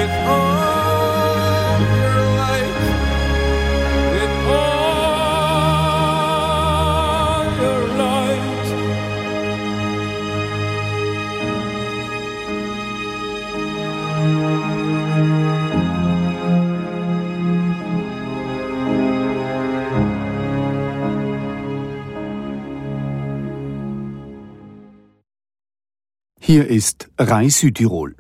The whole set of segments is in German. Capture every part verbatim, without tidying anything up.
Hier ist Rai Südtirol.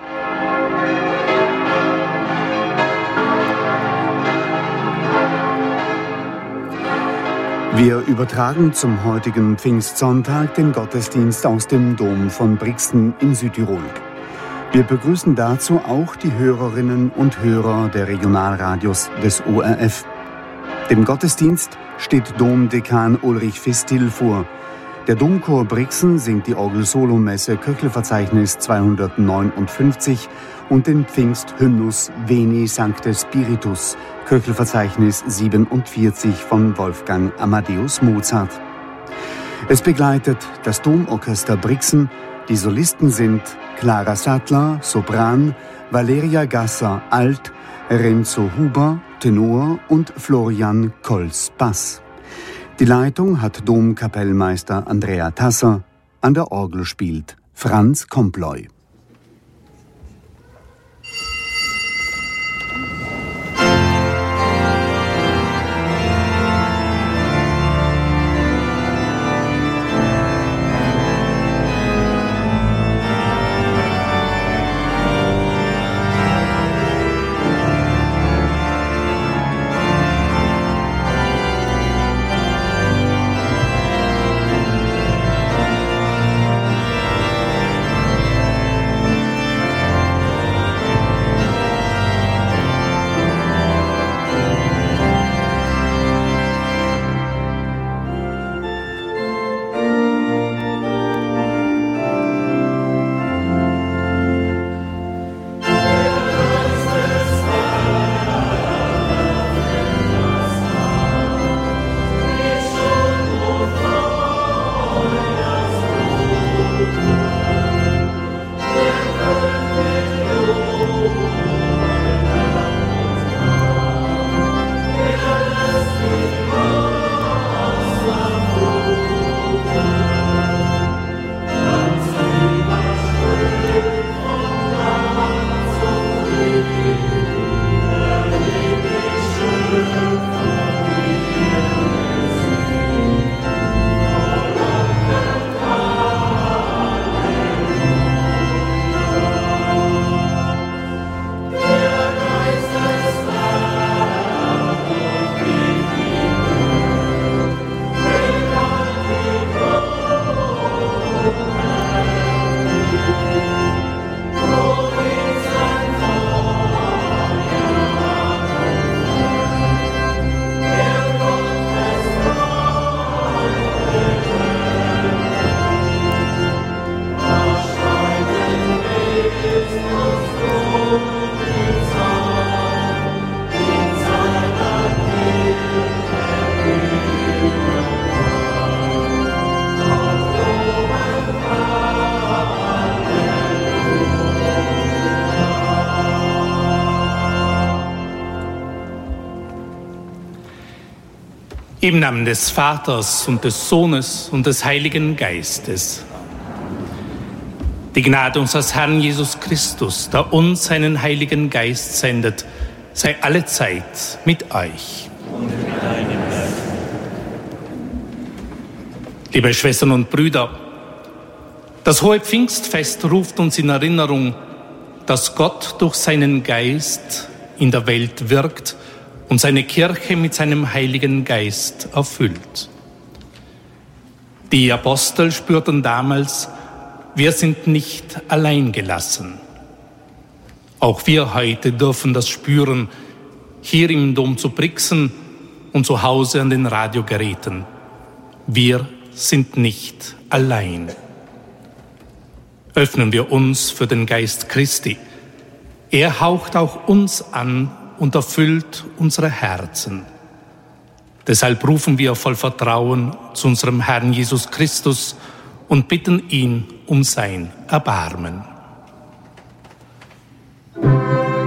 Wir übertragen zum heutigen Pfingstsonntag den Gottesdienst aus dem Dom von Brixen in Südtirol. Wir begrüßen dazu auch die Hörerinnen und Hörer der Regionalradios des O R F. Dem Gottesdienst steht Domdekan Ulrich Fistil vor. Der Domchor Brixen singt die Orgel-Solo-Messe Köchelverzeichnis zweihundertneunundfünfzig und den Pfingsthymnus Veni Sancte Spiritus, Köchelverzeichnis siebenundvierzig von Wolfgang Amadeus Mozart. Es begleitet das Domorchester Brixen. Die Solisten sind Clara Sattler, Sopran, Valeria Gasser, Alt, Renzo Huber, Tenor und Florian Kolz, Bass. Die Leitung hat Domkapellmeister Andrea Tasser, an der Orgel spielt Franz Komploy. Im Namen des Vaters und des Sohnes und des Heiligen Geistes. Die Gnade unseres Herrn Jesus Christus, der uns seinen Heiligen Geist sendet, sei allezeit mit euch. Und mit deinem Geist. Liebe Schwestern und Brüder, das hohe Pfingstfest ruft uns in Erinnerung, dass Gott durch seinen Geist in der Welt wirkt und seine Kirche mit seinem Heiligen Geist erfüllt. Die Apostel spürten damals, wir sind nicht allein gelassen. Auch wir heute dürfen das spüren, hier im Dom zu Brixen und zu Hause an den Radiogeräten. Wir sind nicht allein. Öffnen wir uns für den Geist Christi. Er haucht auch uns an und erfüllt unsere Herzen. Deshalb rufen wir voll Vertrauen zu unserem Herrn Jesus Christus und bitten ihn um sein Erbarmen.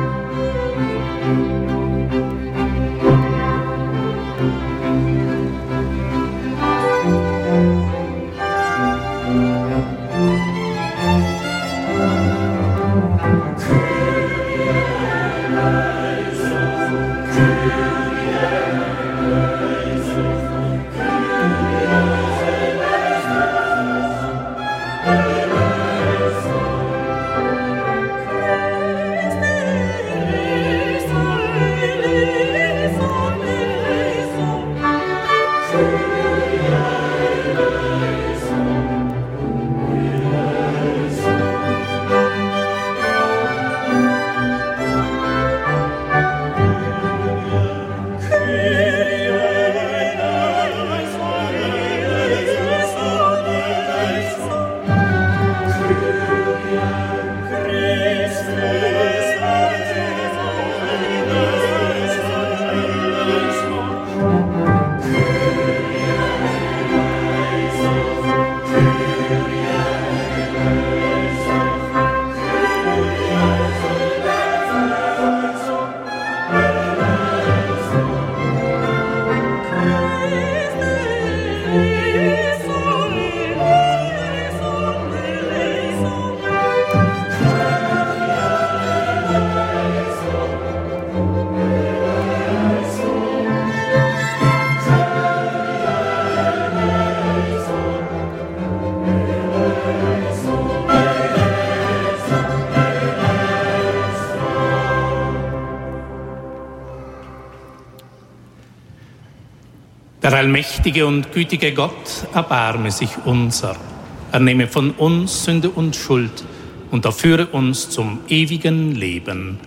Der allmächtige und gütige Gott erbarme sich unser. Er nehme von uns Sünde und Schuld und er führe uns zum ewigen Leben.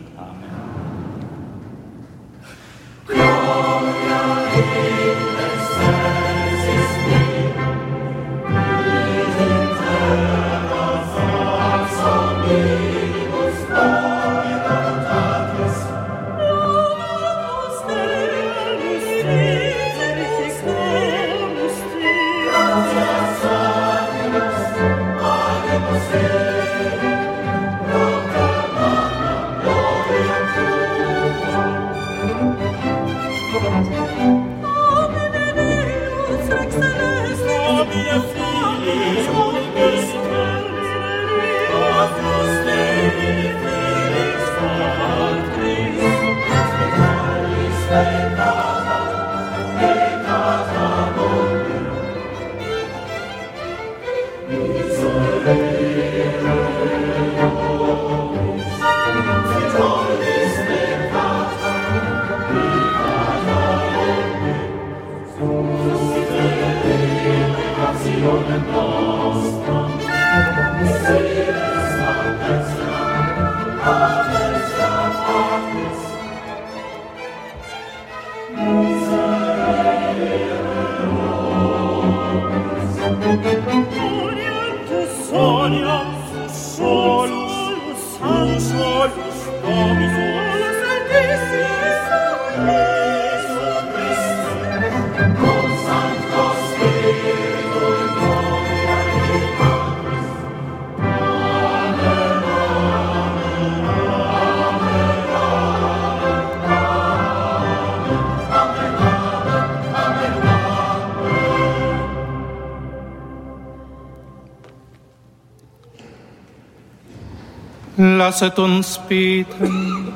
Lasset uns beten.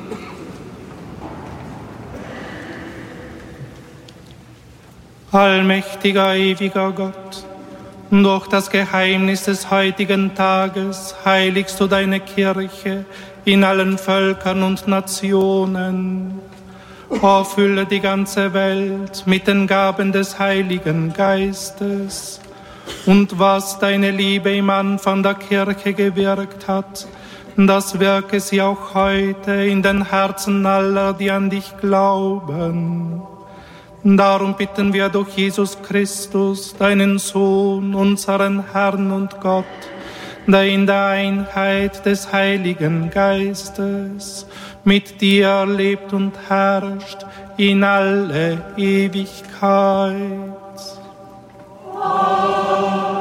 Allmächtiger, ewiger Gott, durch das Geheimnis des heutigen Tages heiligst du deine Kirche in allen Völkern und Nationen. Erfülle die ganze Welt mit den Gaben des Heiligen Geistes. Und was deine Liebe im Anfang der Kirche gewirkt hat, das wirke sie auch heute in den Herzen aller, die an dich glauben. Darum bitten wir durch Jesus Christus, deinen Sohn, unseren Herrn und Gott, der in der Einheit des Heiligen Geistes mit dir lebt und herrscht in alle Ewigkeit. Amen.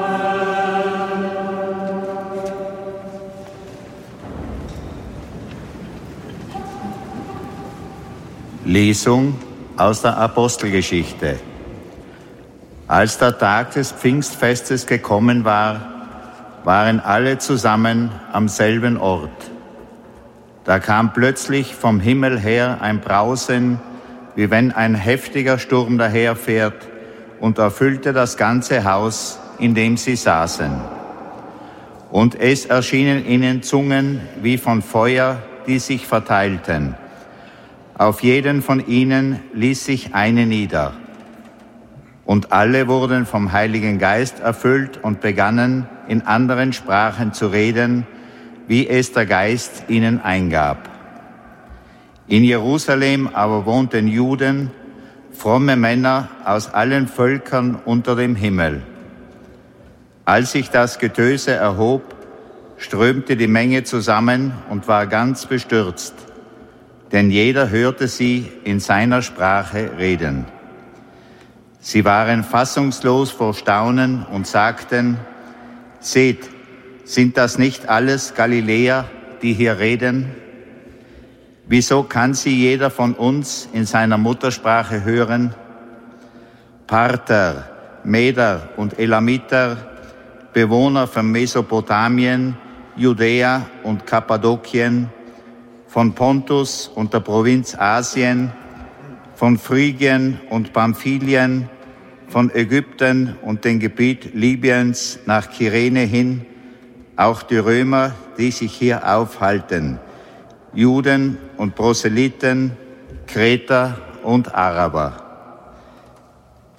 Lesung aus der Apostelgeschichte. Als der Tag des Pfingstfestes gekommen war, waren alle zusammen am selben Ort. Da kam plötzlich vom Himmel her ein Brausen, wie wenn ein heftiger Sturm daherfährt, und erfüllte das ganze Haus, in dem sie saßen. Und es erschienen ihnen Zungen wie von Feuer, die sich verteilten. Auf jeden von ihnen ließ sich eine nieder. Und alle wurden vom Heiligen Geist erfüllt und begannen, in anderen Sprachen zu reden, wie es der Geist ihnen eingab. In Jerusalem aber wohnten Juden, fromme Männer aus allen Völkern unter dem Himmel. Als sich das Getöse erhob, strömte die Menge zusammen und war ganz bestürzt, denn jeder hörte sie in seiner Sprache reden. Sie waren fassungslos vor Staunen und sagten: Seht, sind das nicht alles Galiläer, die hier reden? Wieso kann sie jeder von uns in seiner Muttersprache hören? Parther, Meder und Elamiter, Bewohner von Mesopotamien, Judäa und Kappadokien, von Pontus und der Provinz Asien, von Phrygien und Pamphylien, von Ägypten und dem Gebiet Libyens nach Kyrene hin, auch die Römer, die sich hier aufhalten, Juden und Proselyten, Kreter und Araber.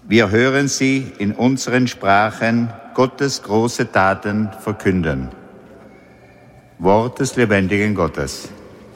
Wir hören sie in unseren Sprachen Gottes große Taten verkünden. Wort des lebendigen Gottes.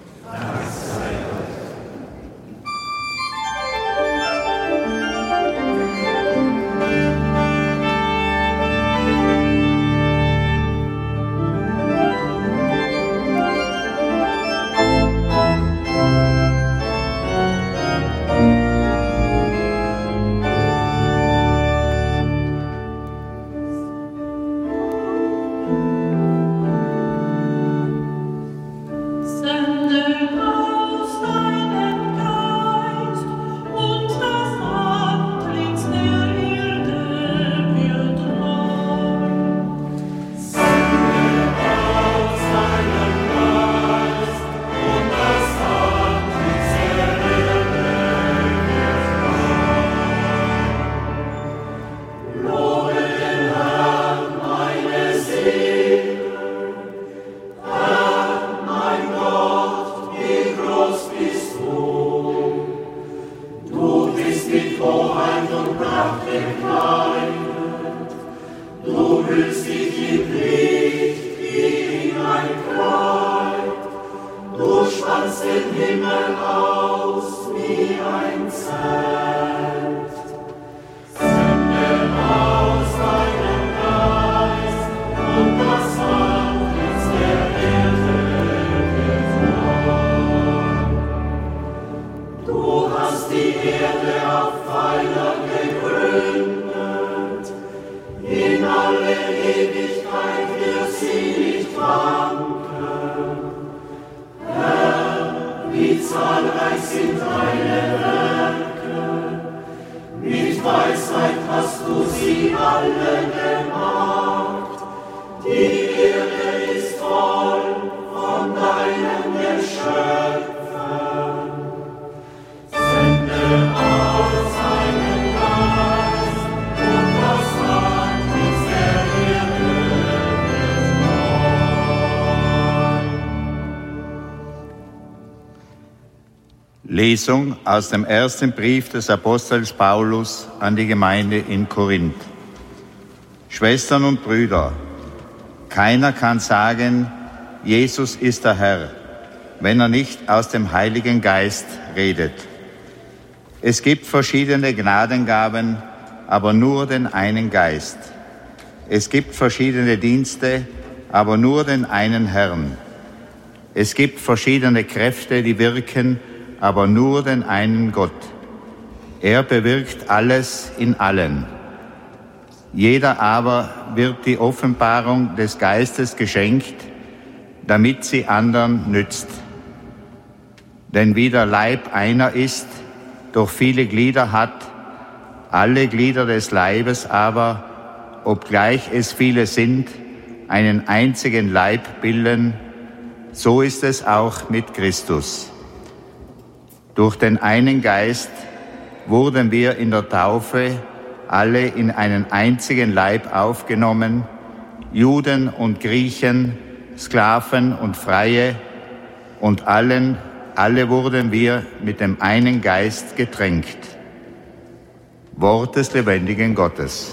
Lesung aus dem ersten Brief des Apostels Paulus an die Gemeinde in Korinth. Schwestern und Brüder, keiner kann sagen, Jesus ist der Herr, wenn er nicht aus dem Heiligen Geist redet. Es gibt verschiedene Gnadengaben, aber nur den einen Geist. Es gibt verschiedene Dienste, aber nur den einen Herrn. Es gibt verschiedene Kräfte, die wirken, aber nur den einen Gott. Er bewirkt alles in allen. Jeder aber wird die Offenbarung des Geistes geschenkt, damit sie anderen nützt. Denn wie der Leib einer ist, doch viele Glieder hat, alle Glieder des Leibes aber, obgleich es viele sind, einen einzigen Leib bilden, so ist es auch mit Christus. Durch den einen Geist wurden wir in der Taufe alle in einen einzigen Leib aufgenommen, Juden und Griechen, Sklaven und Freie, und allen, alle wurden wir mit dem einen Geist getränkt. Wort des lebendigen Gottes.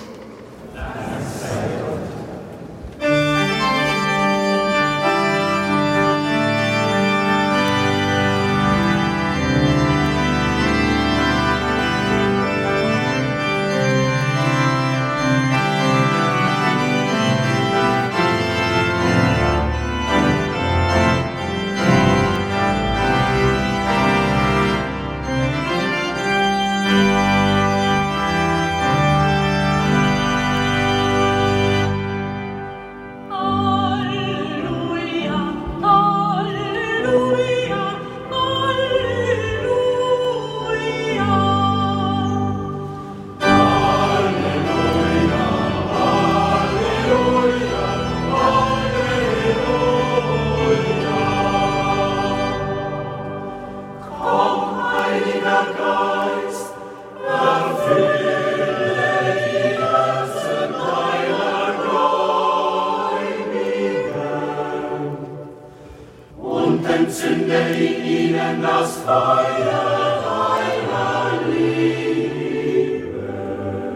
das Feuer deiner Liebe.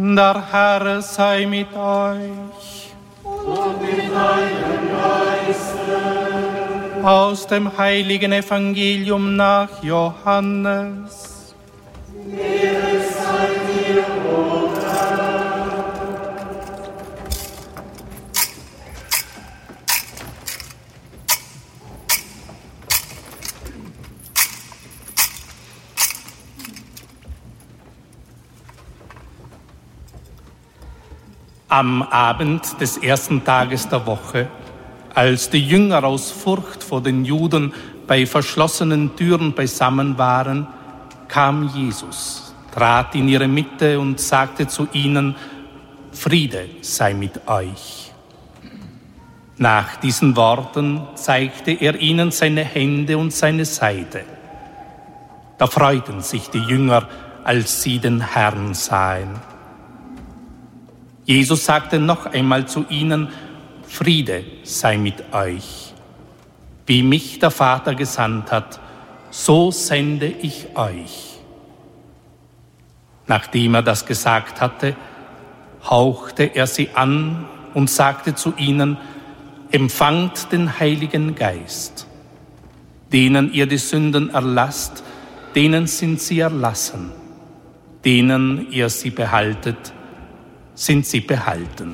Der Herr sei mit euch. Und mit deinem Geiste. Aus dem heiligen Evangelium nach Johannes. Ehre sei dir, o Herr. Am Abend des ersten Tages der Woche, als die Jünger aus Furcht vor den Juden bei verschlossenen Türen beisammen waren, kam Jesus, trat in ihre Mitte und sagte zu ihnen: Friede sei mit euch. Nach diesen Worten zeigte er ihnen seine Hände und seine Seite. Da freuten sich die Jünger, als sie den Herrn sahen. Jesus sagte noch einmal zu ihnen: Friede sei mit euch. Wie mich der Vater gesandt hat, so sende ich euch. Nachdem er das gesagt hatte, hauchte er sie an und sagte zu ihnen: Empfangt den Heiligen Geist. Denen ihr die Sünden erlasst, denen sind sie erlassen. Denen ihr sie behaltet, sind sie behalten.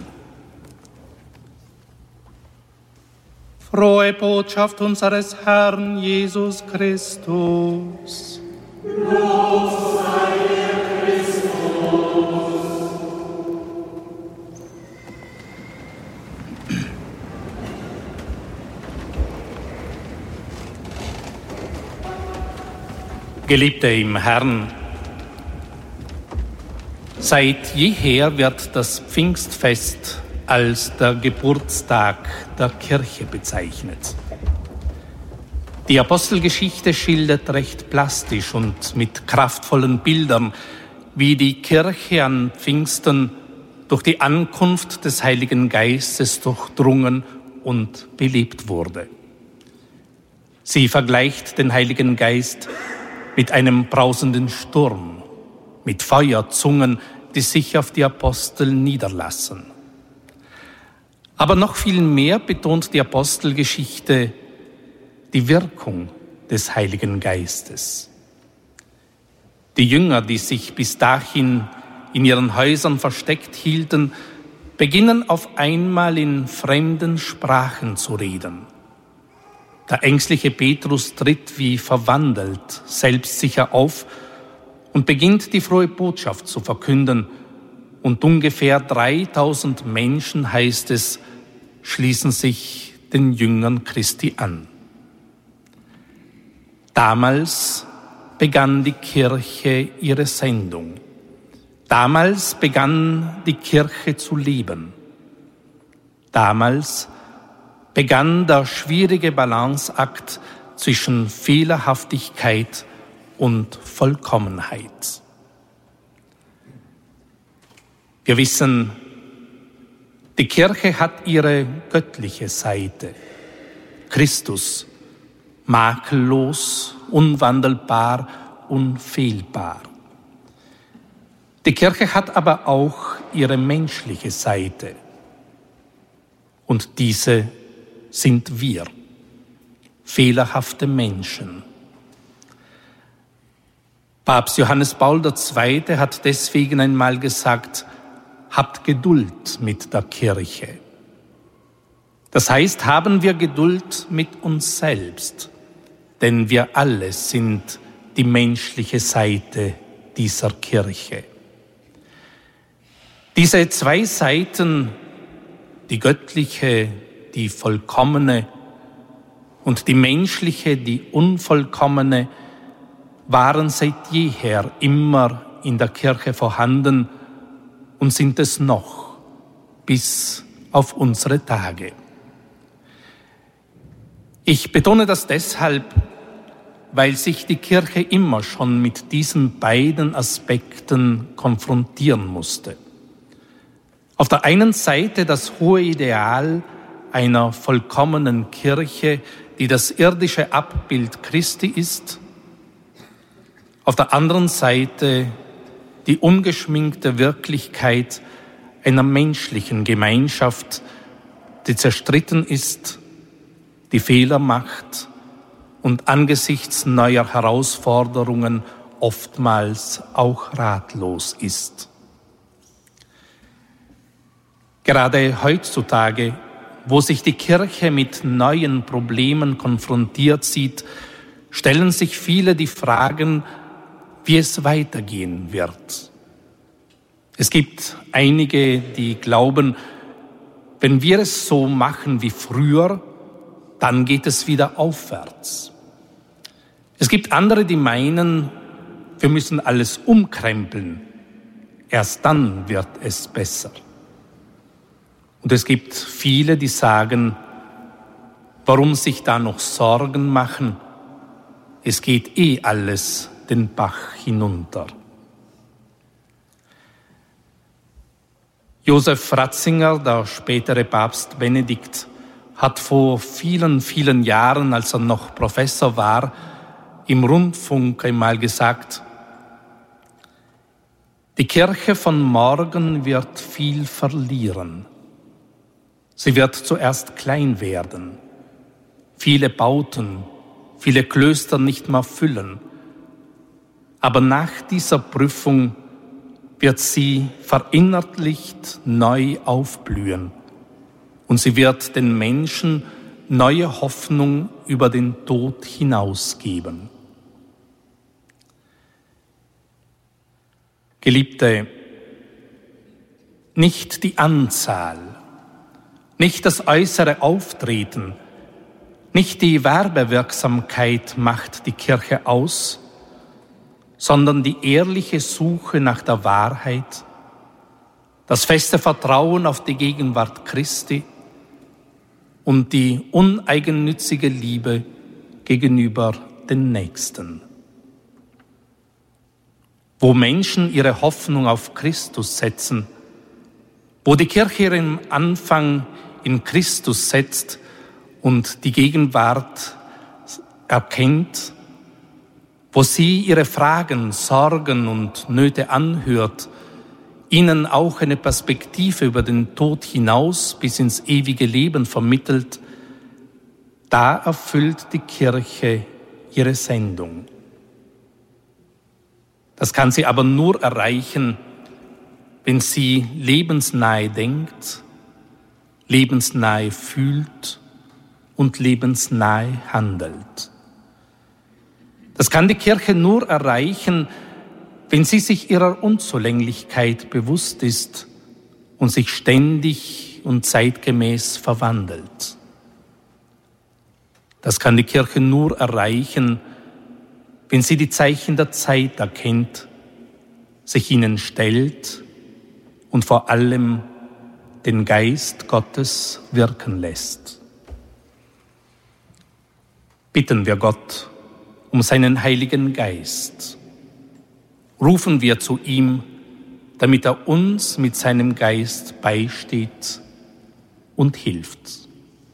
Frohe Botschaft unseres Herrn Jesus Christus. Lob sei dir, Christus. Geliebte im Herrn, seit jeher wird das Pfingstfest als der Geburtstag der Kirche bezeichnet. Die Apostelgeschichte schildert recht plastisch und mit kraftvollen Bildern, wie die Kirche an Pfingsten durch die Ankunft des Heiligen Geistes durchdrungen und belebt wurde. Sie vergleicht den Heiligen Geist mit einem brausenden Sturm, mit Feuerzungen, die sich auf die Apostel niederlassen. Aber noch viel mehr betont die Apostelgeschichte die Wirkung des Heiligen Geistes. Die Jünger, die sich bis dahin in ihren Häusern versteckt hielten, beginnen auf einmal in fremden Sprachen zu reden. Der ängstliche Petrus tritt wie verwandelt, selbstsicher auf und beginnt die frohe Botschaft zu verkünden. Und ungefähr dreitausend Menschen, heißt es, schließen sich den Jüngern Christi an. Damals begann die Kirche ihre Sendung. Damals begann die Kirche zu leben. Damals begann der schwierige Balanceakt zwischen Fehlerhaftigkeit und Vollkommenheit. Wir wissen, die Kirche hat ihre göttliche Seite. Christus, makellos, unwandelbar, unfehlbar. Die Kirche hat aber auch ihre menschliche Seite. Und diese sind wir, fehlerhafte Menschen. Papst Johannes Paul der Zweite hat deswegen einmal gesagt: Habt Geduld mit der Kirche. Das heißt, haben wir Geduld mit uns selbst, denn wir alle sind die menschliche Seite dieser Kirche. Diese zwei Seiten, die göttliche, die vollkommene und die menschliche, die unvollkommene, waren seit jeher immer in der Kirche vorhanden und sind es noch bis auf unsere Tage. Ich betone das deshalb, weil sich die Kirche immer schon mit diesen beiden Aspekten konfrontieren musste. Auf der einen Seite das hohe Ideal einer vollkommenen Kirche, die das irdische Abbild Christi ist. Auf der anderen Seite die ungeschminkte Wirklichkeit einer menschlichen Gemeinschaft, die zerstritten ist, die Fehler macht und angesichts neuer Herausforderungen oftmals auch ratlos ist. Gerade heutzutage, wo sich die Kirche mit neuen Problemen konfrontiert sieht, stellen sich viele die Fragen, wie es weitergehen wird. Es gibt einige, die glauben, wenn wir es so machen wie früher, dann geht es wieder aufwärts. Es gibt andere, die meinen, wir müssen alles umkrempeln. Erst dann wird es besser. Und es gibt viele, die sagen, warum sich da noch Sorgen machen? Es geht eh alles den Bach hinunter. Josef Ratzinger, der spätere Papst Benedikt, hat vor vielen, vielen Jahren, als er noch Professor war, im Rundfunk einmal gesagt, die Kirche von morgen wird viel verlieren. Sie wird zuerst klein werden, viele Bauten, viele Klöster nicht mehr füllen. Aber nach dieser Prüfung wird sie verinnerlicht neu aufblühen und sie wird den Menschen neue Hoffnung über den Tod hinausgeben. Geliebte, nicht die Anzahl, nicht das äußere Auftreten, nicht die Werbewirksamkeit macht die Kirche aus, sondern die ehrliche Suche nach der Wahrheit, das feste Vertrauen auf die Gegenwart Christi und die uneigennützige Liebe gegenüber den Nächsten. Wo Menschen ihre Hoffnung auf Christus setzen, wo die Kirche ihren Anfang in Christus setzt und die Gegenwart erkennt, wo sie ihre Fragen, Sorgen und Nöte anhört, ihnen auch eine Perspektive über den Tod hinaus bis ins ewige Leben vermittelt, da erfüllt die Kirche ihre Sendung. Das kann sie aber nur erreichen, wenn sie lebensnahe denkt, lebensnahe fühlt und lebensnahe handelt. Das kann die Kirche nur erreichen, wenn sie sich ihrer Unzulänglichkeit bewusst ist und sich ständig und zeitgemäß verwandelt. Das kann die Kirche nur erreichen, wenn sie die Zeichen der Zeit erkennt, sich ihnen stellt und vor allem den Geist Gottes wirken lässt. Bitten wir Gott um seinen Heiligen Geist. Rufen wir zu ihm, damit er uns mit seinem Geist beisteht und hilft.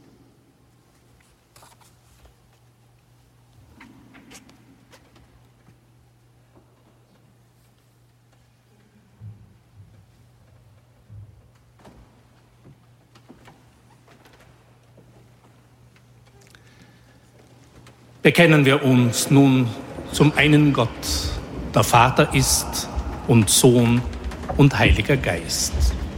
Bekennen wir uns nun zum einen Gott, der Vater ist und Sohn und Heiliger Geist.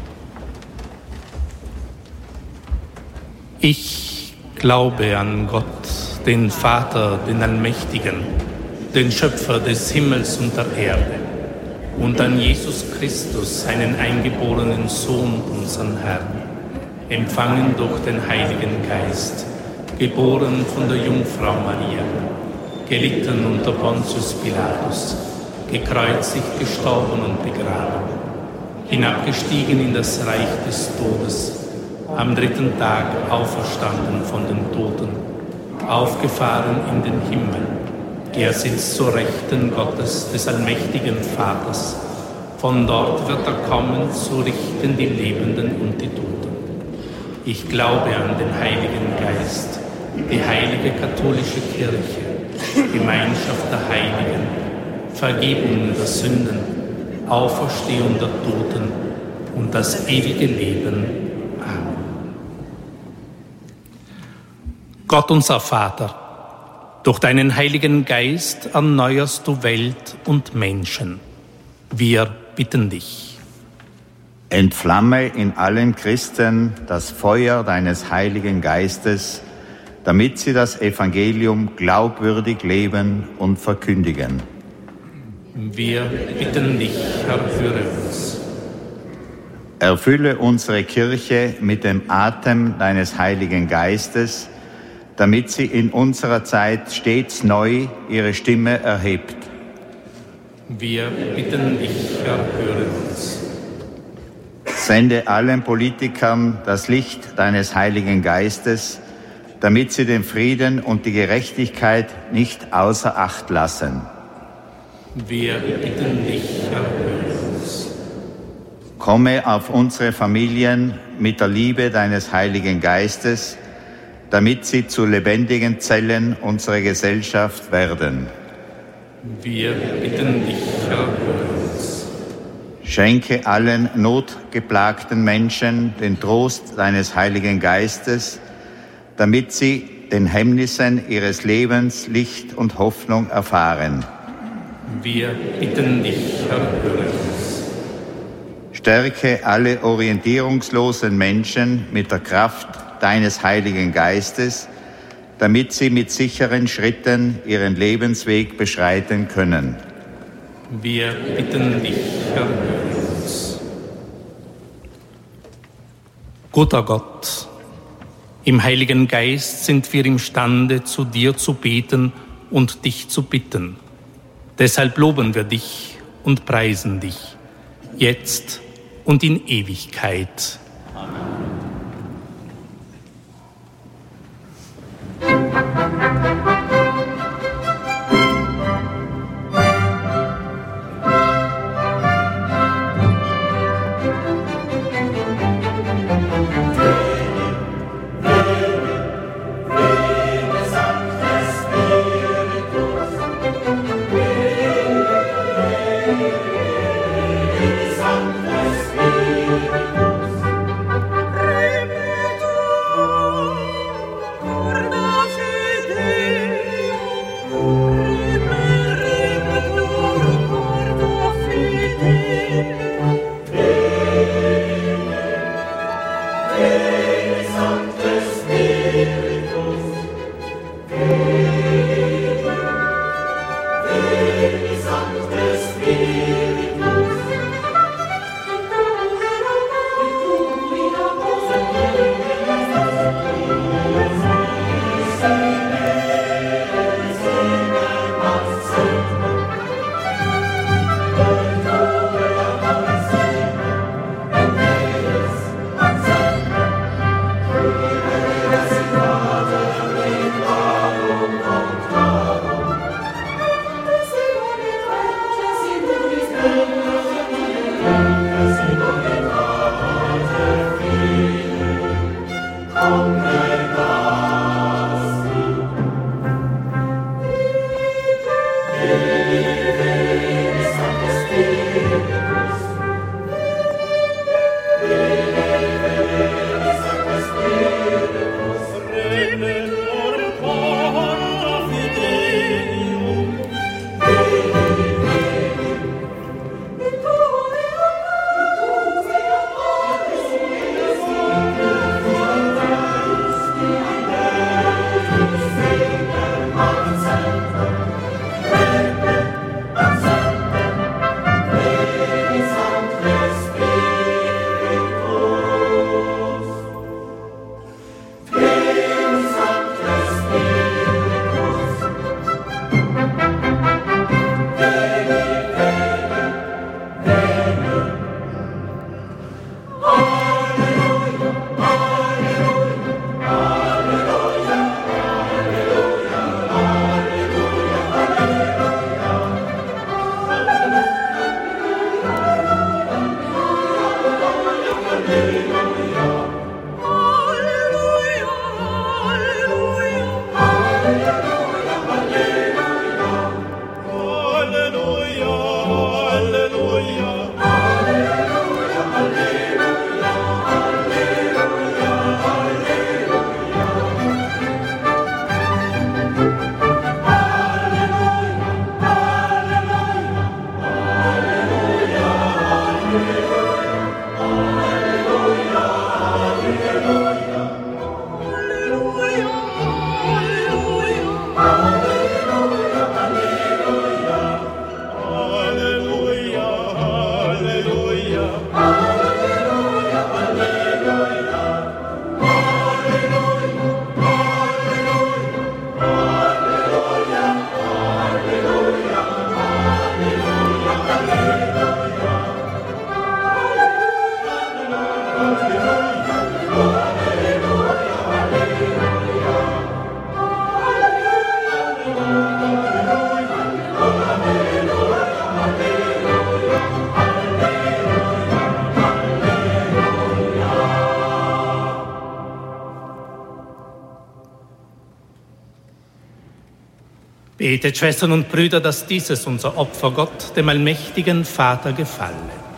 Ich glaube an Gott, den Vater, den Allmächtigen, den Schöpfer des Himmels und der Erde, und an Jesus Christus, seinen eingeborenen Sohn, unseren Herrn, empfangen durch den Heiligen Geist, geboren von der Jungfrau Maria, gelitten unter Pontius Pilatus, gekreuzigt, gestorben und begraben, hinabgestiegen in das Reich des Todes, am dritten Tag auferstanden von den Toten, aufgefahren in den Himmel. Er sitzt zur Rechten Gottes, des allmächtigen Vaters. Von dort wird er kommen, zu richten die Lebenden und die Toten. Ich glaube an den Heiligen Geist, die heilige katholische Kirche, Gemeinschaft der Heiligen, Vergebung der Sünden, Auferstehung der Toten und das ewige Leben. Amen. Gott unser Vater, durch deinen Heiligen Geist erneuerst du Welt und Menschen. Wir bitten dich. Entflamme in allen Christen das Feuer deines Heiligen Geistes, damit sie das Evangelium glaubwürdig leben und verkündigen. Wir bitten dich, Herr, höre uns. Erfülle unsere Kirche mit dem Atem deines Heiligen Geistes, damit sie in unserer Zeit stets neu ihre Stimme erhebt. Wir bitten dich, Herr, höre uns. Sende allen Politikern das Licht deines Heiligen Geistes, damit sie den Frieden und die Gerechtigkeit nicht außer Acht lassen. Wir bitten dich, Herr, höre uns. Komme auf unsere Familien mit der Liebe deines Heiligen Geistes, damit sie zu lebendigen Zellen unserer Gesellschaft werden. Wir bitten dich, Herr, höre uns. Schenke allen notgeplagten Menschen den Trost deines Heiligen Geistes, damit sie den Hemmnissen ihres Lebens Licht und Hoffnung erfahren. Wir bitten dich, Herr, höre uns. Stärke alle orientierungslosen Menschen mit der Kraft deines Heiligen Geistes, damit sie mit sicheren Schritten ihren Lebensweg beschreiten können. Wir bitten dich, Herr, höre uns. Guter Gott, im Heiligen Geist sind wir imstande, zu dir zu beten und dich zu bitten. Deshalb loben wir dich und preisen dich, jetzt und in Ewigkeit. Amen. Sanctus Spiritus, Betet, Schwestern und Brüder, dass dieses unser Opfer Gott, dem allmächtigen Vater, gefalle.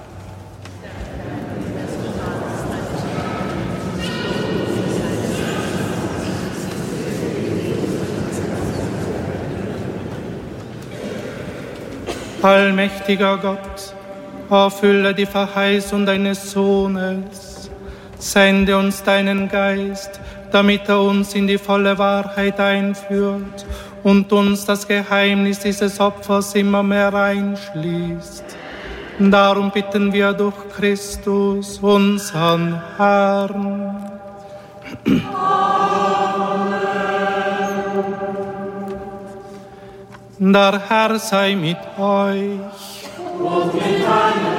Allmächtiger Gott, erfülle die Verheißung deines Sohnes, sende uns deinen Geist, damit er uns in die volle Wahrheit einführt und uns das Geheimnis dieses Opfers immer mehr einschließt. Darum bitten wir durch Christus, unseren Herrn. Amen. Der Herr sei mit euch. Und mit deinem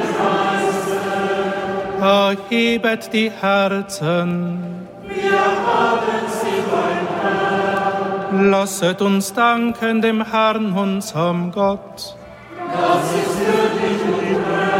Geiste. Erhebet die Herzen. Wir haben sie beim Herrn. Lasset uns danken dem Herrn, unserem Gott. Das ist würdig und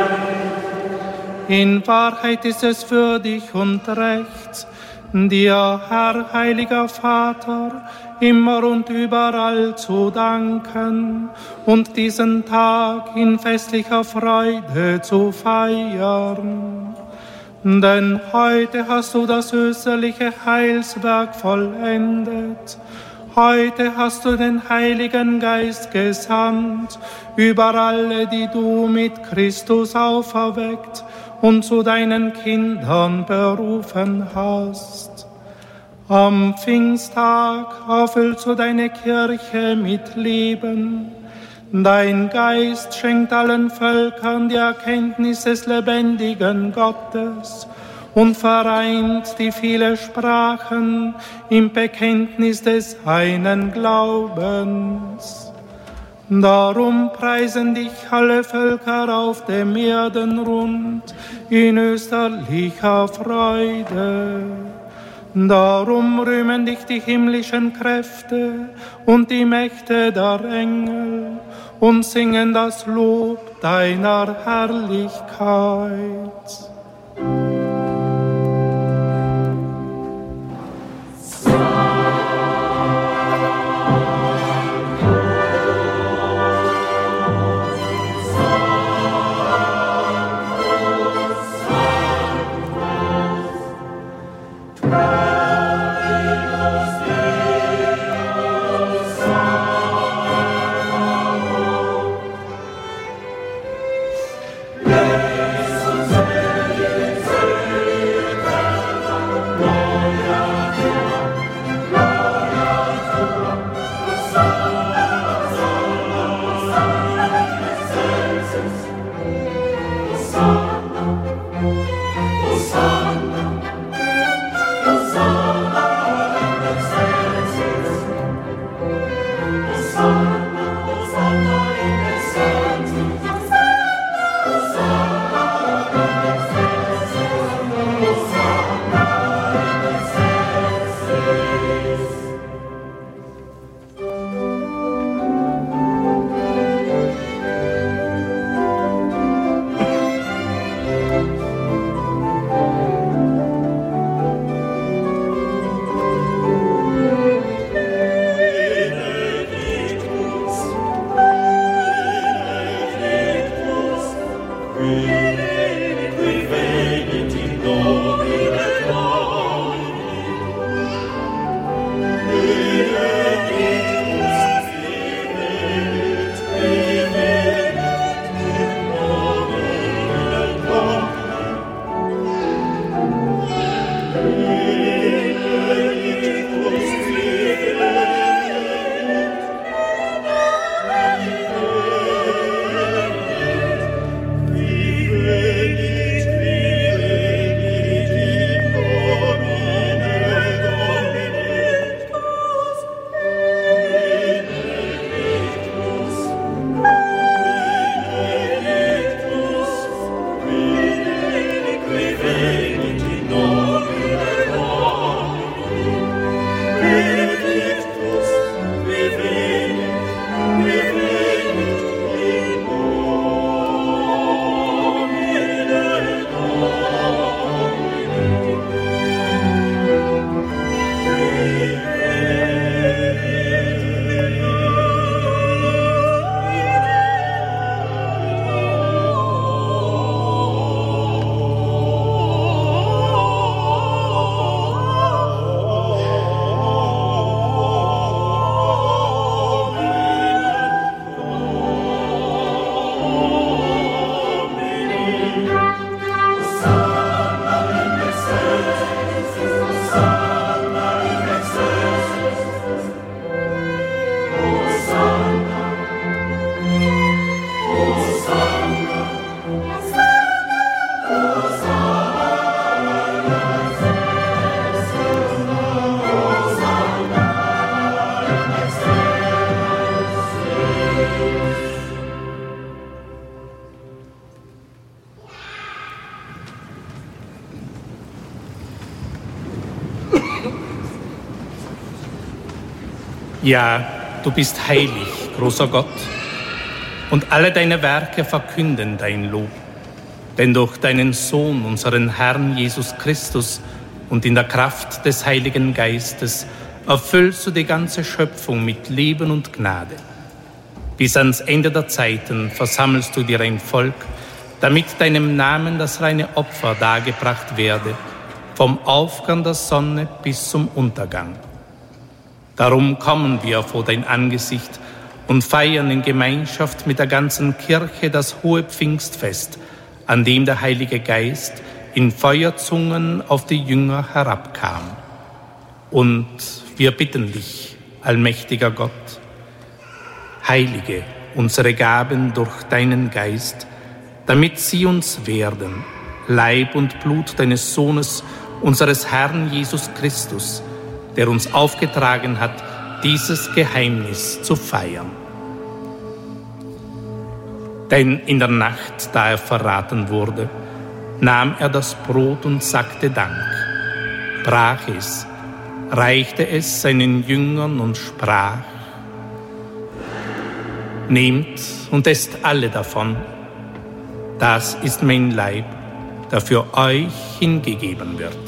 recht. In Wahrheit ist es würdig und recht, dir, Herr, heiliger Vater, immer und überall zu danken und diesen Tag in festlicher Freude zu feiern. Denn heute hast du das österliche Heilswerk vollendet. Heute hast du den Heiligen Geist gesandt über alle, die du mit Christus auferweckt und zu deinen Kindern berufen hast. Am Pfingsttag erfüllst du deine Kirche mit Leben. Dein Geist schenkt allen Völkern die Erkenntnis des lebendigen Gottes und vereint die vielen Sprachen im Bekenntnis des einen Glaubens. Darum preisen dich alle Völker auf dem Erdenrund in österlicher Freude. Darum rühmen dich die himmlischen Kräfte und die Mächte der Engel und singen das Lob deiner Herrlichkeit. Jesus, Ja, du bist heilig, großer Gott, und alle deine Werke verkünden dein Lob. Denn durch deinen Sohn, unseren Herrn Jesus Christus, und in der Kraft des Heiligen Geistes erfüllst du die ganze Schöpfung mit Leben und Gnade. Bis ans Ende der Zeiten versammelst du dir ein Volk, damit deinem Namen das reine Opfer dargebracht werde, vom Aufgang der Sonne bis zum Untergang. Darum kommen wir vor dein Angesicht und feiern in Gemeinschaft mit der ganzen Kirche das hohe Pfingstfest, an dem der Heilige Geist in Feuerzungen auf die Jünger herabkam. Und wir bitten dich, allmächtiger Gott, heilige unsere Gaben durch deinen Geist, damit sie uns werden, Leib und Blut deines Sohnes, unseres Herrn Jesus Christus, der uns aufgetragen hat, dieses Geheimnis zu feiern. Denn in der Nacht, da er verraten wurde, nahm er das Brot und sagte Dank, brach es, reichte es seinen Jüngern und sprach: Nehmt und esst alle davon, das ist mein Leib, der für euch hingegeben wird.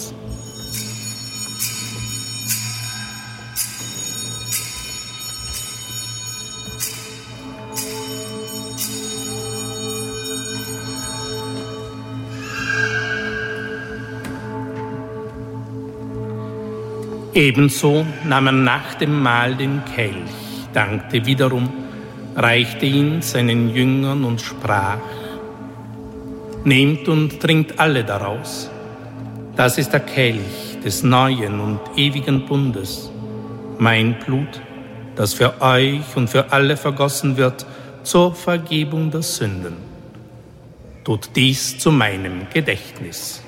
Ebenso nahm er nach dem Mahl den Kelch, dankte wiederum, reichte ihn seinen Jüngern und sprach: Nehmt und trinkt alle daraus. Das ist der Kelch des neuen und ewigen Bundes, mein Blut, das für euch und für alle vergossen wird zur Vergebung der Sünden. Tut dies zu meinem Gedächtnis.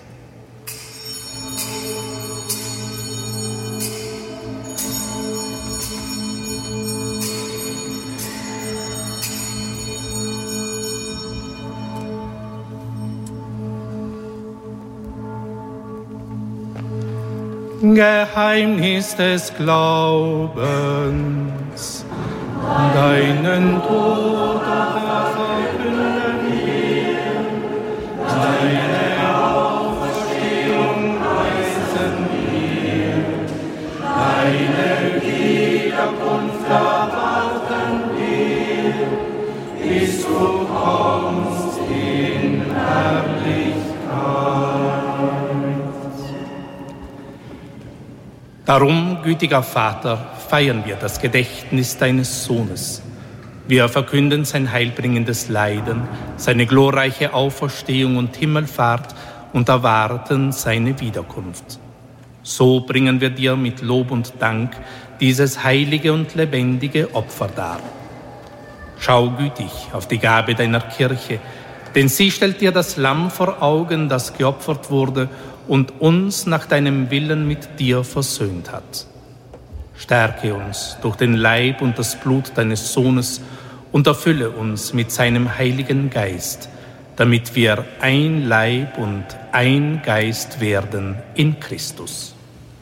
Geheimnis des Glaubens, deinen Tod verkünden wir, deine Auferstehung preisen wir, deine Wiederkunft erwarten wir, bis du kommst in Herrlichkeit. Darum, gütiger Vater, feiern wir das Gedächtnis deines Sohnes. Wir verkünden sein heilbringendes Leiden, seine glorreiche Auferstehung und Himmelfahrt und erwarten seine Wiederkunft. So bringen wir dir mit Lob und Dank dieses heilige und lebendige Opfer dar. Schau gütig auf die Gabe deiner Kirche, denn sie stellt dir das Lamm vor Augen, das geopfert wurde und uns nach deinem Willen mit dir versöhnt hat. Stärke uns durch den Leib und das Blut deines Sohnes und erfülle uns mit seinem Heiligen Geist, damit wir ein Leib und ein Geist werden in Christus.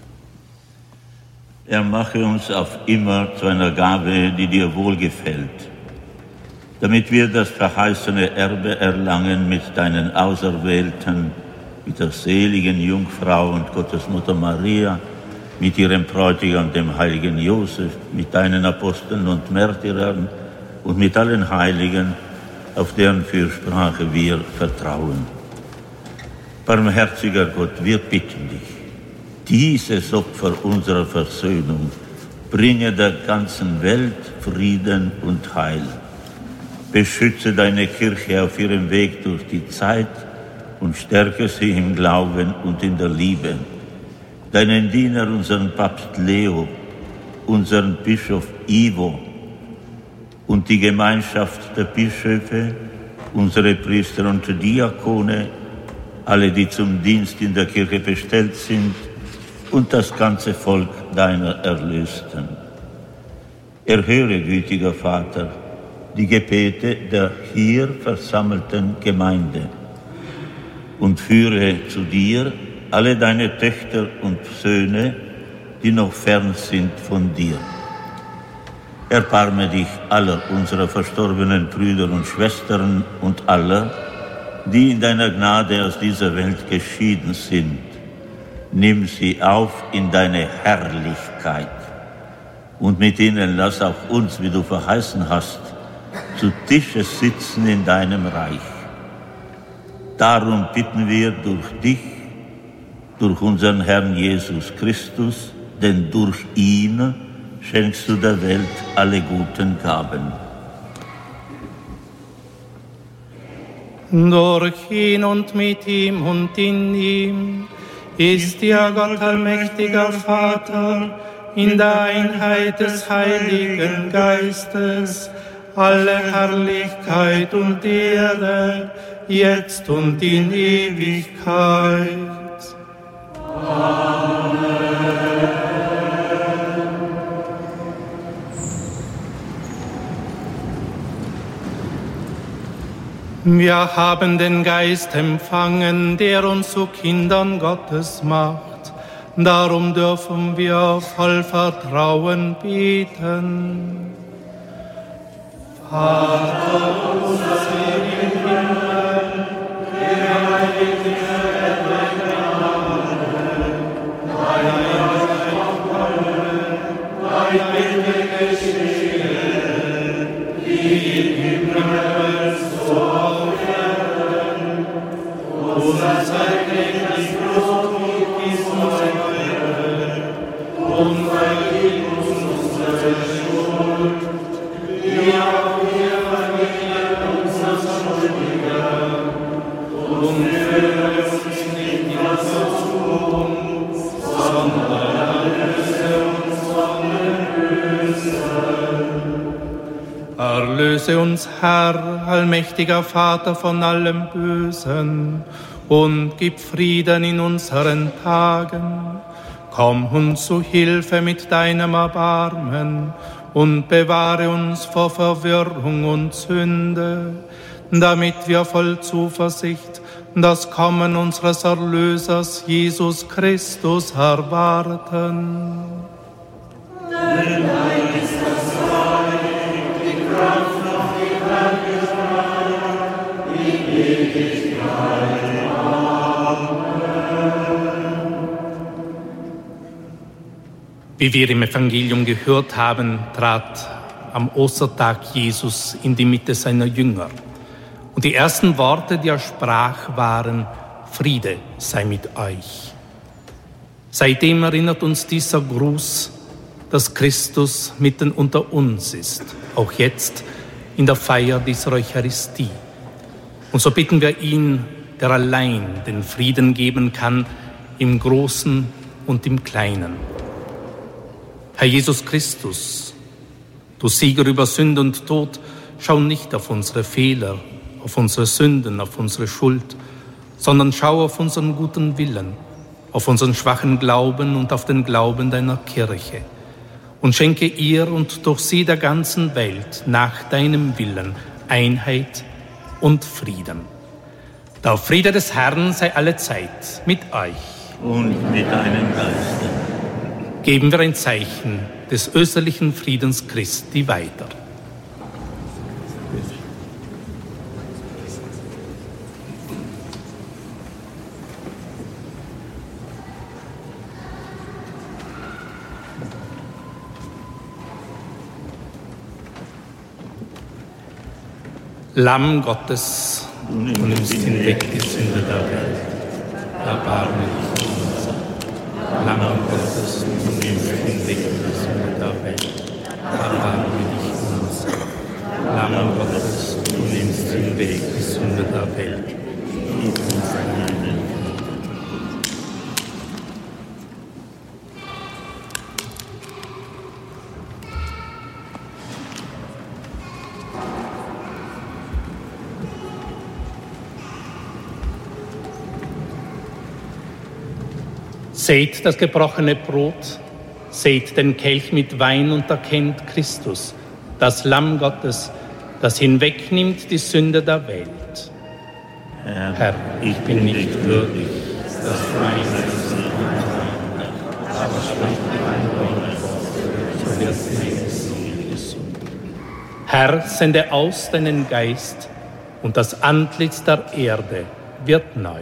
Er mache uns auf immer zu einer Gabe, die dir wohlgefällt, damit wir das verheißene Erbe erlangen mit deinen Auserwählten, mit der seligen Jungfrau und Gottesmutter Maria, mit ihrem Bräutigam, dem heiligen Josef, mit deinen Aposteln und Märtyrern und mit allen Heiligen, auf deren Fürsprache wir vertrauen. Barmherziger Gott, wir bitten dich, dieses Opfer unserer Versöhnung bringe der ganzen Welt Frieden und Heil. Beschütze deine Kirche auf ihrem Weg durch die Zeit und stärke sie im Glauben und in der Liebe. Deinen Diener, unseren Papst Leo, unseren Bischof Ivo und die Gemeinschaft der Bischöfe, unsere Priester und Diakone, alle, die zum Dienst in der Kirche bestellt sind, und das ganze Volk deiner Erlösten. Erhöre, gütiger Vater, die Gebete der hier versammelten Gemeinde und führe zu dir alle deine Töchter und Söhne, die noch fern sind von dir. Erbarme dich aller unserer verstorbenen Brüder und Schwestern und aller, die in deiner Gnade aus dieser Welt geschieden sind. Nimm sie auf in deine Herrlichkeit. Und mit ihnen lass auch uns, wie du verheißen hast, zu Tische sitzen in deinem Reich. Darum bitten wir durch dich, durch unseren Herrn Jesus Christus, denn durch ihn schenkst du der Welt alle guten Gaben. Durch ihn und mit ihm und in ihm ist dir Gott allmächtiger Vater, in der Einheit des Heiligen Geistes, alle Herrlichkeit und Ehre, jetzt und in Ewigkeit. Amen. Wir haben den Geist empfangen, der uns zu Kindern Gottes macht. Darum dürfen wir voll Vertrauen beten. Vater unser im Himmel, geheiligt werde dein Name, dein Reich komme, dein Wille geschehe, wie im Himmel so auf Erden. Unser tägliches Brot gib uns heute und vergib uns unsere Schuld, wie auch wir vergeben unseren Schuldigen. Und führe uns nicht in Versuchung, sondern erlöse uns von dem Bösen. Erlöse uns, Herr, allmächtiger Vater, von allem Bösen und gib Frieden in unseren Tagen. Komm uns zu Hilfe mit deinem Erbarmen und bewahre uns vor Verwirrung und Sünde, damit wir voll Zuversicht das Kommen unseres Erlösers Jesus Christus erwarten. Denn dein ist das Reich, die Kraft und die Herrlichkeit, die Ewigkeit. Wie wir im Evangelium gehört haben, trat am Ostertag Jesus in die Mitte seiner Jünger. Und die ersten Worte, die er sprach, waren: Friede sei mit euch. Seitdem erinnert uns dieser Gruß, dass Christus mitten unter uns ist, auch jetzt in der Feier dieser Eucharistie. Und so bitten wir ihn, der allein den Frieden geben kann, im Großen und im Kleinen. Herr Jesus Christus, du Sieger über Sünde und Tod, schau nicht auf unsere Fehler, auf unsere Sünden, auf unsere Schuld, sondern schau auf unseren guten Willen, auf unseren schwachen Glauben und auf den Glauben deiner Kirche und schenke ihr und durch sie der ganzen Welt nach deinem Willen Einheit und Frieden. Der Friede des Herrn sei allezeit mit euch. Und mit deinem Geiste. Geben wir ein Zeichen des österlichen Friedens Christi weiter. Lamm Gottes, du nimmst hinweg die Sünde der Welt, erbarme dich unser. Lamm Gottes, du nimmst hinweg die Sünde der Welt, erbarme dich unser. Lamm Gottes, du nimmst hinweg die Sünde der Welt, gib uns deinen Willen. Seht das gebrochene Brot, seht den Kelch mit Wein und erkennt Christus, das Lamm Gottes, das hinwegnimmt die Sünde der Welt. Herr, Herr, ich bin nicht würdig, dass du mein Herz aber sprich mein Wort, so wird meine Seele gesund. Herr, sende aus deinen Geist, und das Antlitz der Erde wird neu.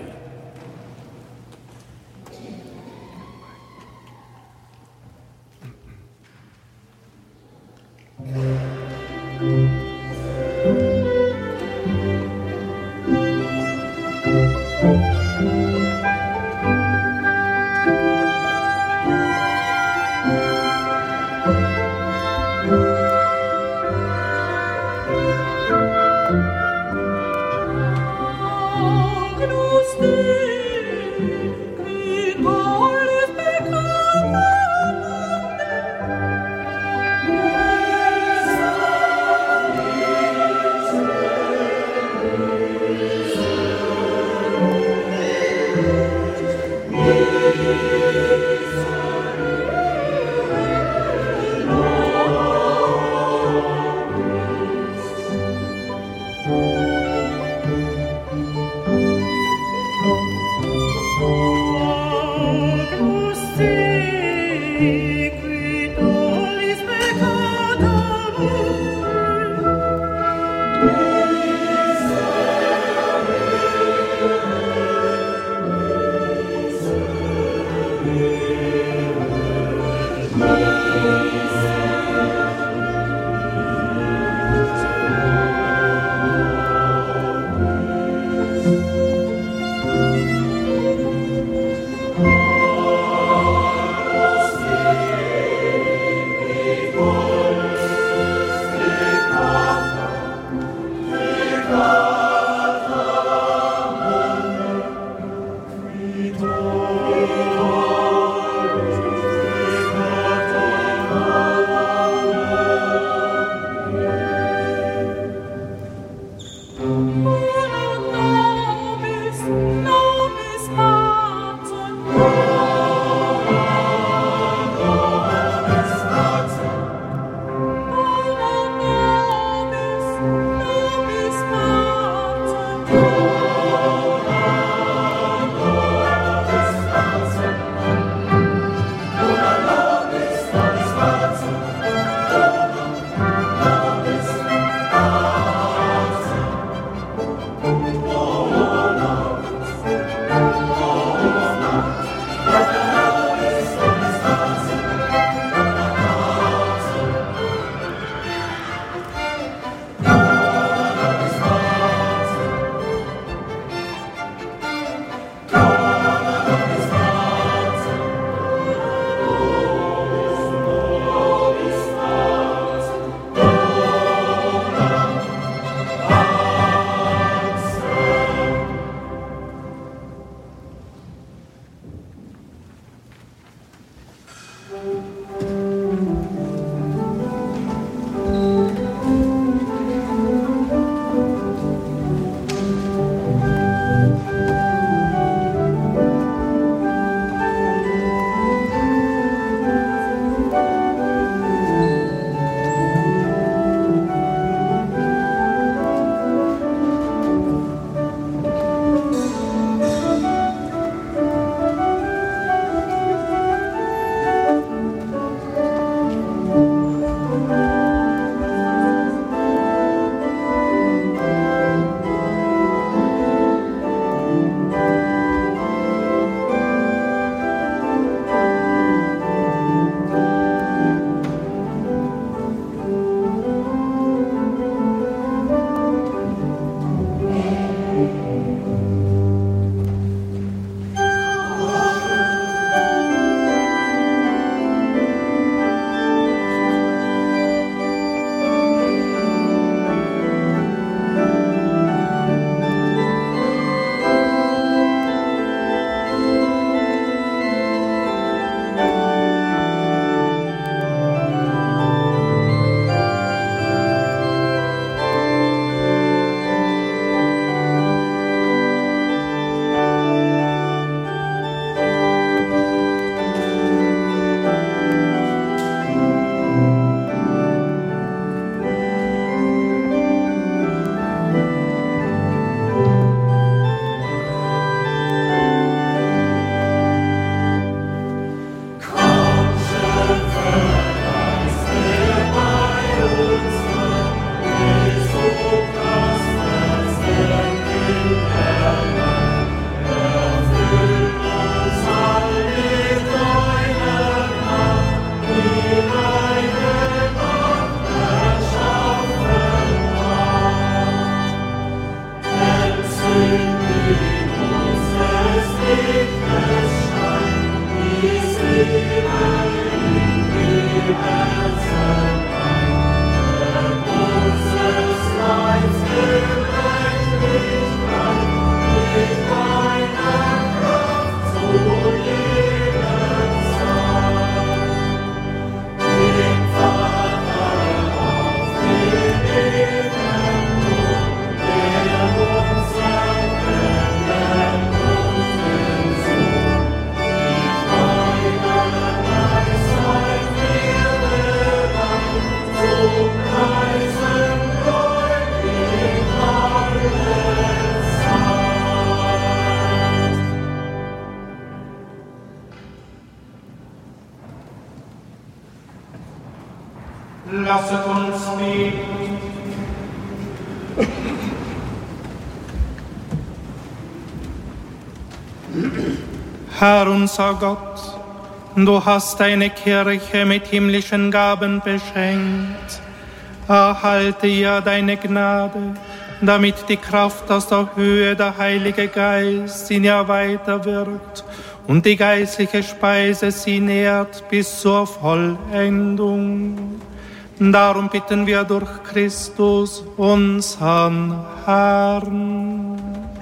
Herr unser Gott, du hast deine Kirche mit himmlischen Gaben beschenkt. Erhalte ihr deine Gnade, damit die Kraft aus der Höhe der Heilige Geist in ihr weiterwirkt und die geistliche Speise sie nährt bis zur Vollendung. Darum bitten wir durch Christus, unseren Herrn.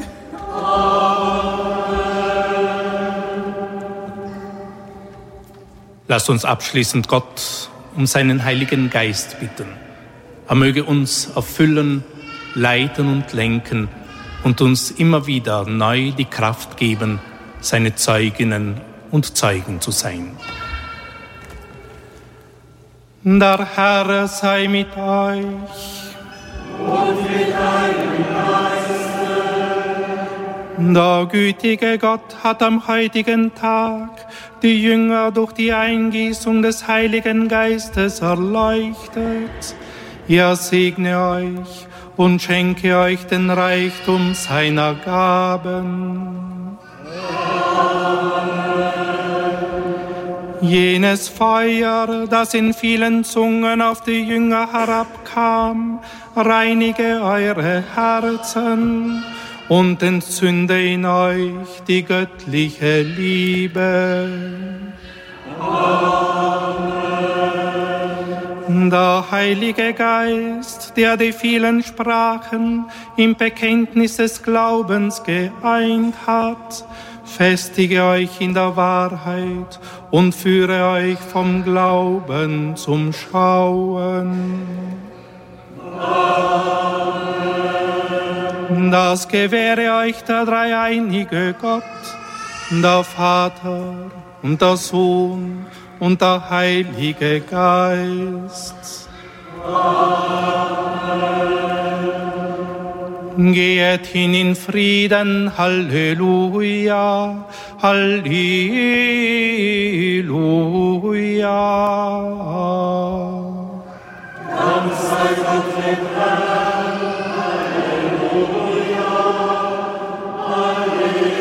Amen. Lasst uns abschließend Gott um seinen Heiligen Geist bitten. Er möge uns erfüllen, leiten und lenken und uns immer wieder neu die Kraft geben, seine Zeuginnen und Zeugen zu sein. Der Herr sei mit euch. Und mit deinem Geiste. Der gütige Gott hat am heutigen Tag die Jünger durch die Eingießung des Heiligen Geistes erleuchtet. Er segne euch und schenke euch den Reichtum seiner Gaben. Jenes Feuer, das in vielen Zungen auf die Jünger herabkam, reinige eure Herzen und entzünde in euch die göttliche Liebe. Amen. Der Heilige Geist, der die vielen Sprachen im Bekenntnis des Glaubens geeint hat, festige euch in der Wahrheit und führe euch vom Glauben zum Schauen. Amen. Das gewähre euch der dreieinige Gott, der Vater und der Sohn und der Heilige Geist. Amen. Geht hin in Frieden, Halleluja, Halleluja. Dank sei Gott dem Herrn, Halleluja, Halleluja.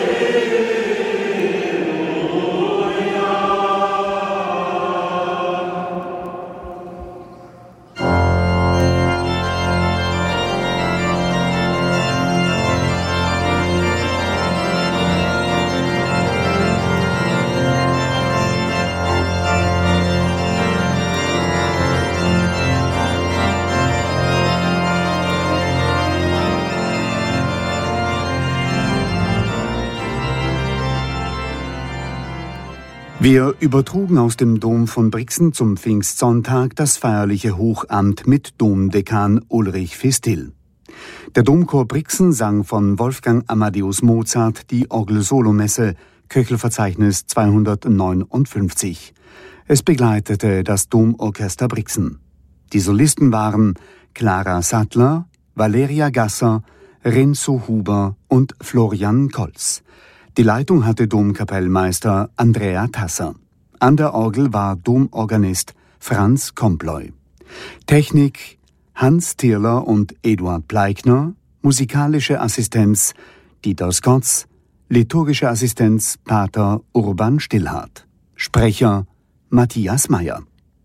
Wir übertrugen aus dem Dom von Brixen zum Pfingstsonntag das feierliche Hochamt mit Domdekan Ulrich Fistil. Der Domchor Brixen sang von Wolfgang Amadeus Mozart die Orgel-Solomesse, Köchelverzeichnis zweihundertneunundfünfzig. Es begleitete das Domorchester Brixen. Die Solisten waren Clara Sattler, Valeria Gasser, Renzo Huber und Florian Kolz. Die Leitung hatte Domkapellmeister Andrea Tasser. An der Orgel war Domorganist Franz Komploy. Technik Hans Thierler und Eduard Bleikner, musikalische Assistenz Dieter Skotz, liturgische Assistenz Pater Urban Stillhardt. Sprecher Matthias Meyer.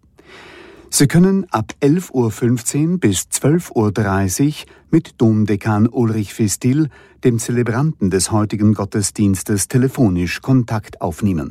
Sie können ab elf Uhr fünfzehn bis zwölf Uhr dreißig mit Domdekan Ulrich Fistil, dem Zelebranten des heutigen Gottesdienstes, telefonisch Kontakt aufnehmen.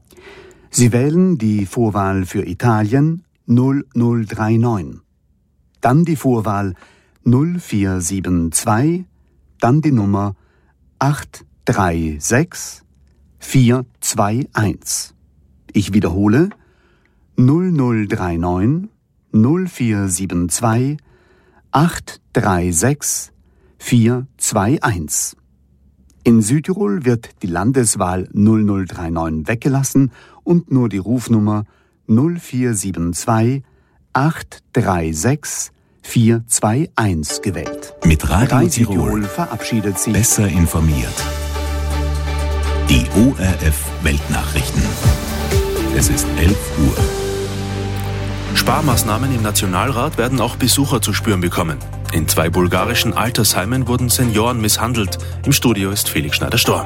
Sie wählen die Vorwahl für Italien null null drei neun, dann die Vorwahl null vier sieben zwei, dann die Nummer acht drei sechs vier zwei eins. Ich wiederhole null null drei neun, null vier sieben zwei, acht drei sechs vier zwei eins. In Südtirol wird die Landeswahl null null drei neun weggelassen und nur die Rufnummer null vier sieben zwei, acht drei sechs vier zwei eins gewählt. Mit Radio, Radio Tirol, Tirol verabschiedet sich besser informiert. Die O R F Weltnachrichten. Es ist elf Uhr. Sparmaßnahmen im Nationalrat werden auch Besucher zu spüren bekommen. In zwei bulgarischen Altersheimen wurden Senioren misshandelt. Im Studio ist Felix Schneider-Storm.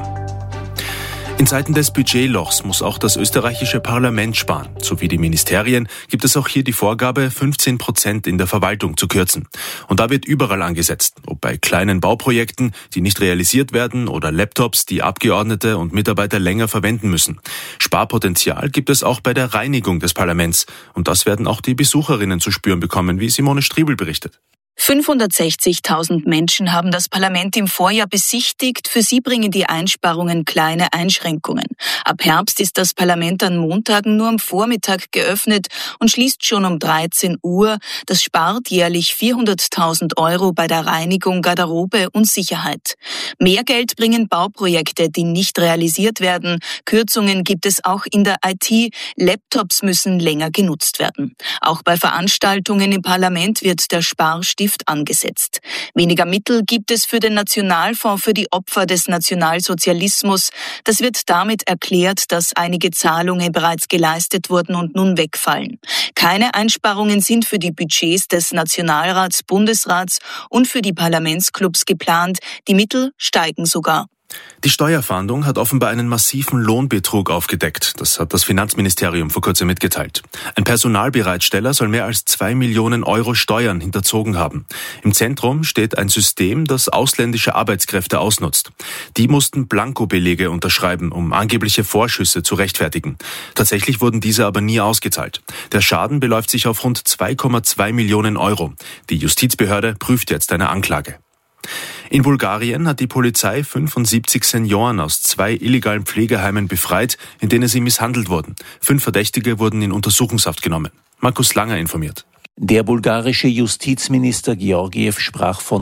In Zeiten des Budgetlochs muss auch das österreichische Parlament sparen. So wie die Ministerien gibt es auch hier die Vorgabe, fünfzehn Prozent in der Verwaltung zu kürzen. Und da wird überall angesetzt, ob bei kleinen Bauprojekten, die nicht realisiert werden, oder Laptops, die Abgeordnete und Mitarbeiter länger verwenden müssen. Sparpotenzial gibt es auch bei der Reinigung des Parlaments. Und das werden auch die Besucherinnen zu spüren bekommen, wie Simone Striebel berichtet. fünfhundertsechzigtausend Menschen haben das Parlament im Vorjahr besichtigt. Für sie bringen die Einsparungen kleine Einschränkungen. Ab Herbst ist das Parlament an Montagen nur am Vormittag geöffnet und schließt schon um dreizehn Uhr. Das spart jährlich vierhunderttausend Euro bei der Reinigung, Garderobe und Sicherheit. Mehr Geld bringen Bauprojekte, die nicht realisiert werden. Kürzungen gibt es auch in der I T. Laptops müssen länger genutzt werden. Auch bei Veranstaltungen im Parlament wird der Sparstift angesetzt. Weniger Mittel gibt es für den Nationalfonds für die Opfer des Nationalsozialismus. Das wird damit erklärt, dass einige Zahlungen bereits geleistet wurden und nun wegfallen. Keine Einsparungen sind für die Budgets des Nationalrats, Bundesrats und für die Parlamentsclubs geplant. Die Mittel steigen sogar. Die Steuerfahndung hat offenbar einen massiven Lohnbetrug aufgedeckt. Das hat das Finanzministerium vor kurzem mitgeteilt. Ein Personalbereitsteller soll mehr als zwei Millionen Euro Steuern hinterzogen haben. Im Zentrum steht ein System, das ausländische Arbeitskräfte ausnutzt. Die mussten Blankobelege unterschreiben, um angebliche Vorschüsse zu rechtfertigen. Tatsächlich wurden diese aber nie ausgezahlt. Der Schaden beläuft sich auf rund zwei Komma zwei Millionen Euro. Die Justizbehörde prüft jetzt eine Anklage. In Bulgarien hat die Polizei fünfundsiebzig Senioren aus zwei illegalen Pflegeheimen befreit, in denen sie misshandelt wurden. Fünf Verdächtige wurden in Untersuchungshaft genommen. Markus Langer informiert. Der bulgarische Justizminister Georgiev sprach von